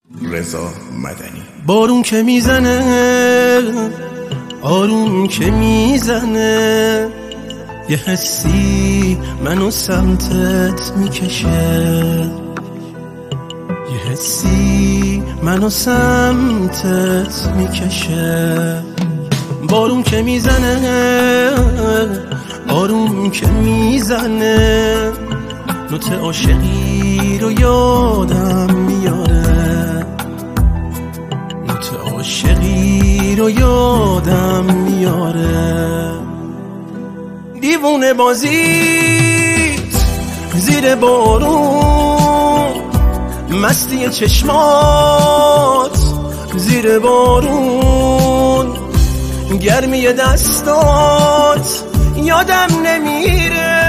رضا مدنی. بارون که میزنه آروم که میزنه، یه حسی منو سمتت میکشه، یه حسی منو سمتت میکشه. بارون که میزنه آروم که میزنه، نوت عاشقی رو یادم میاره، نوت عاشقی رو یادم میاره. دیوونه بازیت زیر بارون، مستی چشمات زیر بارون، گرمی دستات یادم نمیره،